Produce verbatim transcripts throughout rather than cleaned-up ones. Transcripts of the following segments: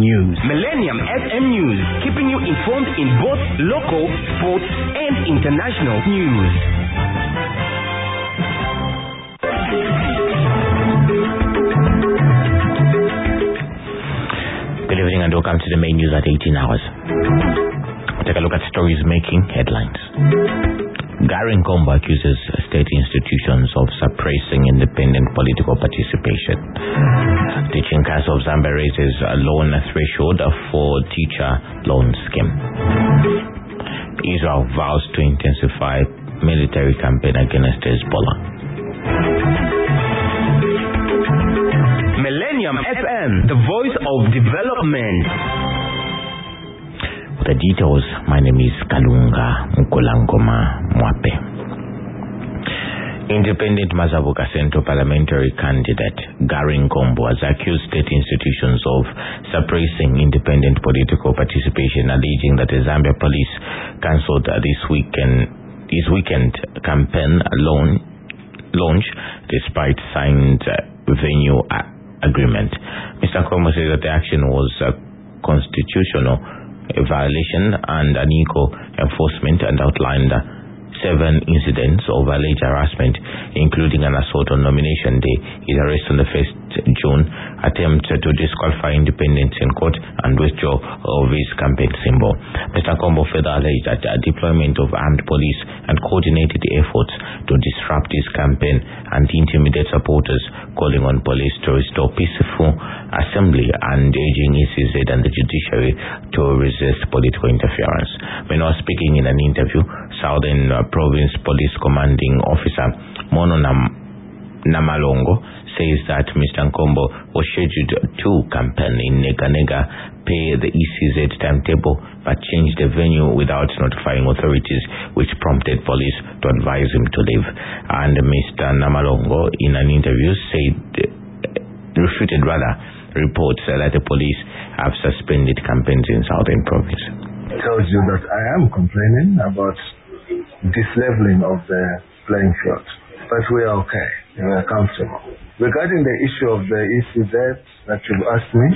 News. Millennium F M News, keeping you informed in both local, sports, and international news. Good evening and welcome to the main news at eighteen hours. Take a look at stories making headlines. Gary Nkombo accuses state institutions of suppressing independent political participation. Teaching Council of Zambia raises a loan threshold for teacher loan scheme. Israel vows to intensify military campaign against Hezbollah. Millennium F M, the voice of development. The details, my name is Kalunga Mkolangoma Mwape. Independent Mazabuka Central parliamentary candidate Gary Nkombo has accused state institutions of suppressing independent political participation, alleging that the Zambia police cancelled this weekend this weekend campaign launch, launch despite signed venue agreement. Mister Nkombo said that the action was uh, constitutional a violation and an equal enforcement, and outlined uh, seven incidents of alleged harassment, including an assault on nomination day, his arrest on the first of June, attempt to disqualify independence in court, and withdrawal of his campaign symbol. Mister Nkombo further alleged that the deployment of armed police and coordinated efforts to disrupt his campaign and intimidate supporters, calling on police to restore peaceful assembly and urging E C Z and the judiciary to resist political interference. When I was speaking in an interview, Southern uh, Province Police Commanding Officer Mono Nam- Namalongo says that Mister Nkombo was scheduled to campaign in Nega Nega, pay the E C Z timetable, but changed the venue without notifying authorities, which prompted police to advise him to leave. And Mister Namalongo, in an interview, said, uh, refuted rather, reports uh, that the police have suspended campaigns in Southern Province. It tells you that I am complaining about this leveling of the playing field, but we are okay. We are comfortable. Regarding the issue of the E C Z that you've asked me,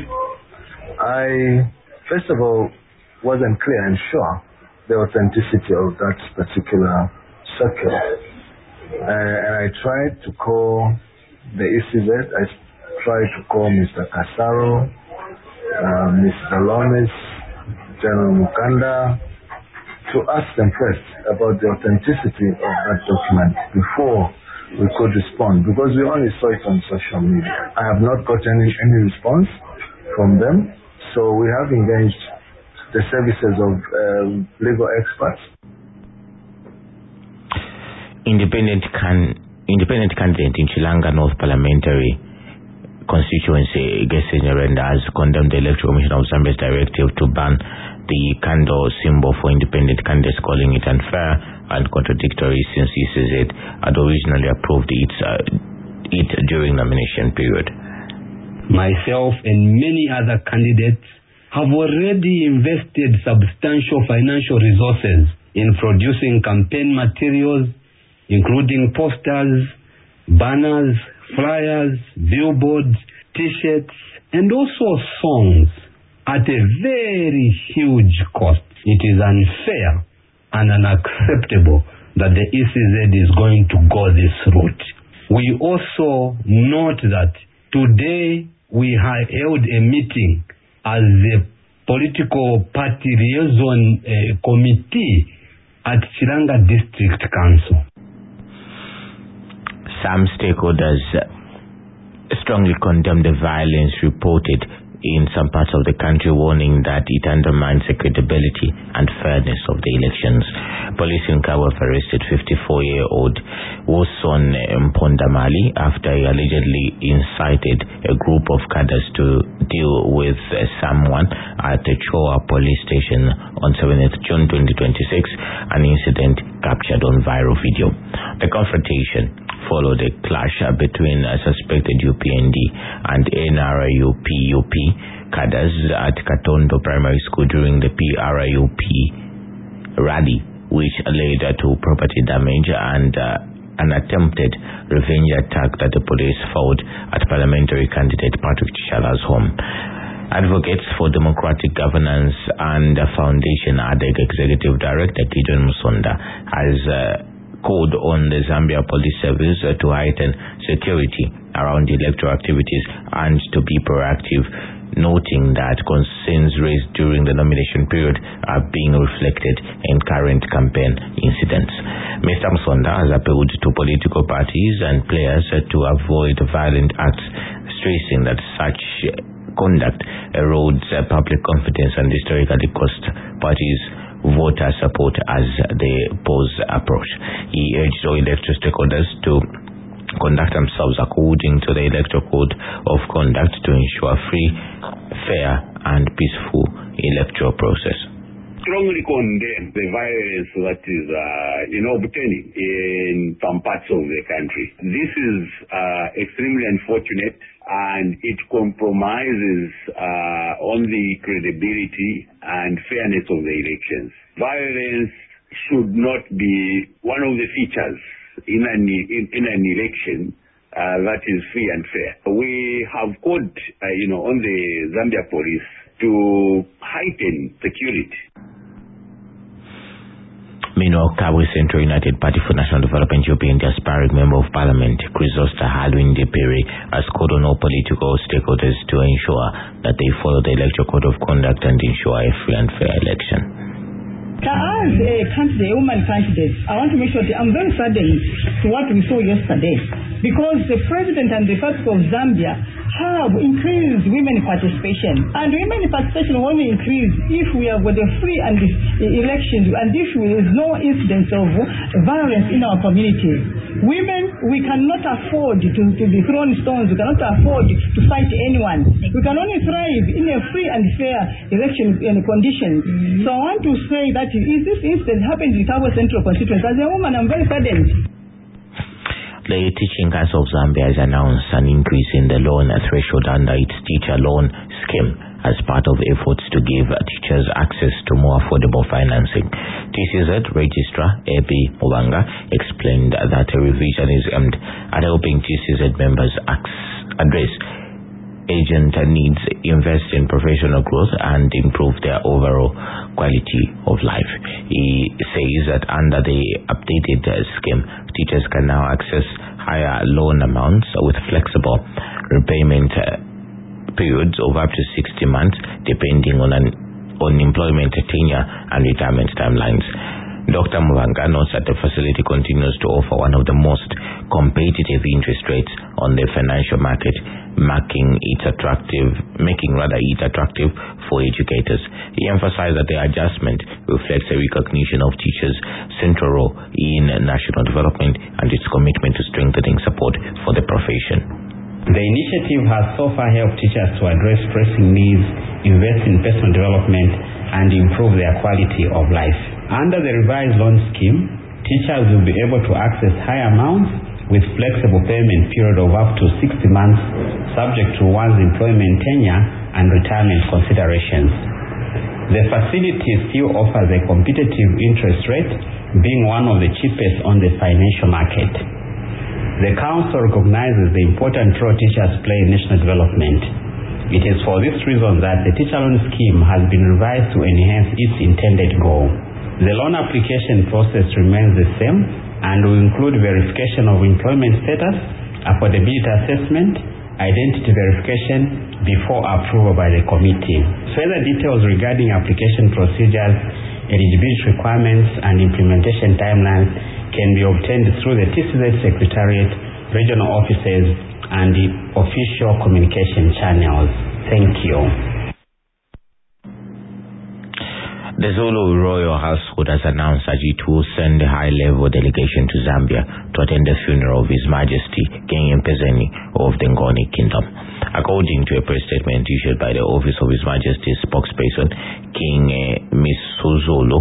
I first of all wasn't clear and sure the authenticity of that particular circular, uh, and I tried to call the E C Z. I tried to call Mister Casaro, uh, Mister Lones, General Mukanda, to ask them first about the authenticity of that document before we could respond, because we only saw it on social media. I have not got any, any response from them, so we have engaged the services of uh, legal experts. Independent can independent candidate in Chilanga North Parliamentary constituency, Gese Nyarenda, has condemned the Electoral Commission of Zambia's directive to ban the candle symbol for independent candidates, calling it unfair and contradictory since E C Z had originally approved it, uh, it during nomination period. Myself and many other candidates have already invested substantial financial resources in producing campaign materials, including posters, banners, flyers, billboards, t-shirts, and also songs at a very huge cost. It is unfair and unacceptable that the E C Z is going to go this route. We also note that today we have held a meeting as the political party liaison uh, committee at Chilanga District Council. Some stakeholders strongly condemn the violence reported in some parts of the country, warning that it undermines the credibility and fairness of the elections. Police in Kawa arrested fifty-four-year-old Woson Mpondamali after he allegedly incited a group of cadres to deal with uh, someone at the Choa police station on seventeenth of June twenty twenty-six, an incident captured on viral video. The confrontation followed a clash between a suspected U P N D and N R I U P U P cadres at Katondo Primary School during the P R I U P rally, which led to property damage and uh, an attempted revenge attack that the police fought at parliamentary candidate Patrick Chala's home. Advocates for Democratic Governance and Foundation A D E C Executive Director Gideon Musonda has uh, called on the Zambia Police Service uh, to heighten security around electoral activities and to be proactive, noting that concerns raised during the nomination period are being reflected in current campaign incidents. Mister Musonda has appealed to political parties and players uh, to avoid violent acts, stressing that such conduct erodes uh, public confidence and historically cost parties voter support as the polls approach. He urged all electoral stakeholders to conduct themselves according to the Electoral Code of Conduct to ensure free, fair and peaceful electoral process. Strongly condemn the violence that is, uh, you know, obtaining in some parts of the country. This is uh, extremely unfortunate, and it compromises uh, on the credibility and fairness of the elections. Violence should not be one of the features in an in, in an election uh, that is free and fair. We have called, uh, you know, on the Zambia Police to heighten security. Meanwhile, Kabwe Central United Party for National Development U P N aspiring Member of Parliament Chrysosta Halwin Depere has called on all political stakeholders to ensure that they follow the Electoral Code of Conduct and ensure a free and fair election. As a candidate, a woman candidate, I want to make sure that I'm very saddened to what we saw yesterday, because the President and the Republic of Zambia have increased women participation. And women participation will only increase if we have got a free and elections and if there is no incidence of violence in our community. Women, we cannot afford to, to be thrown stones. We cannot afford to fight anyone. We can only thrive in a free and fair election conditions. Mm-hmm. So I want to say that if this incident happened in Kabwe Central constituency, as a woman, I'm very saddened. The Teaching Council of Zambia has announced an increase in the loan threshold under its teacher loan scheme as part of efforts to give teachers access to more affordable financing. T C Z Registrar A B Mubanga explained that a revision is aimed at helping T C Z members address agent needs, invest in professional growth and improve their overall quality of life. He says that under the updated scheme, teachers can now access higher loan amounts with flexible repayment periods of up to sixty months depending on an on employment tenure and retirement timelines. Doctor Mubanga notes that the facility continues to offer one of the most competitive interest rates on the financial market, making it attractive, making rather it attractive for educators. He emphasized that the adjustment reflects a recognition of teachers' central role in national development and its commitment to strengthening support for the profession. The initiative has so far helped teachers to address pressing needs, invest in personal development, and improve their quality of life. Under the revised loan scheme, teachers will be able to access high amounts with flexible payment period of up to sixty months, subject to one's employment tenure and retirement considerations. The facility still offers a competitive interest rate, being one of the cheapest on the financial market. The Council recognizes the important role teachers play in national development. It is for this reason that the teacher loan scheme has been revised to enhance its intended goal. The loan application process remains the same and will include verification of employment status, affordability assessment, identity verification before approval by the committee. Further details regarding application procedures, eligibility requirements, and implementation timelines can be obtained through the T C Z Secretariat, regional offices, and the official communication channels. Thank you. The Zulu royal household has announced that it will send a high-level delegation to Zambia to attend the funeral of His Majesty King Mpezeni of the Ngoni Kingdom. According to a press statement issued by the Office of His Majesty's spokesperson, King uh, Misuzulu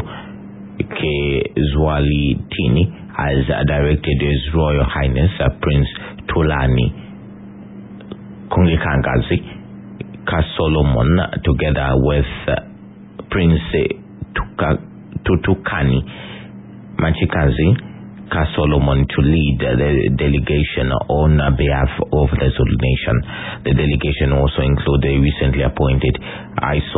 Kezwalitini has directed His Royal Highness uh, Prince Tulani Kungikangazi Kasolomon together with uh, Prince Tuka, Tutukani Machikazi Ka Solomon to lead the delegation on behalf of the Zulu Nation. The delegation also included the recently appointed I S O